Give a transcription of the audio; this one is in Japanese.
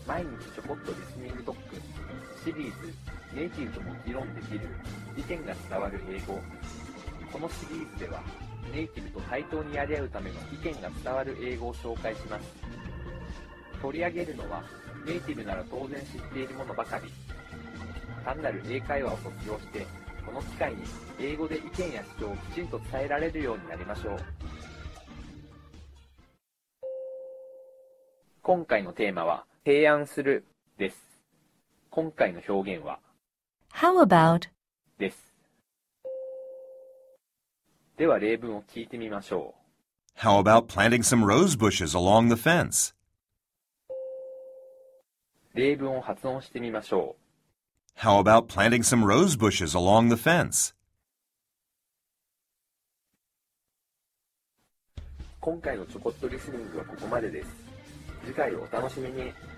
毎日ちょこっとリスニング特訓シリーズネイティブとも議論できる意見が伝わる英語。このシリーズではネイティブと対等にやり合うための意見が伝わる英語を紹介します。取り上げるのはネイティブなら当然知っているものばかり。単なる英会話を卒業してこの機会に英語で意見や主張をきちんと伝えられるようになりましょう。今回のテーマは提案するです。今回の表現は How about です。では例文を聞いてみましょう。 How about planting some rose bushes along the fence? 例文を発音してみましょう。 How about planting some rose bushes along the fence? 今回のちょこっとリスニングはここまでです。次回をお楽しみに。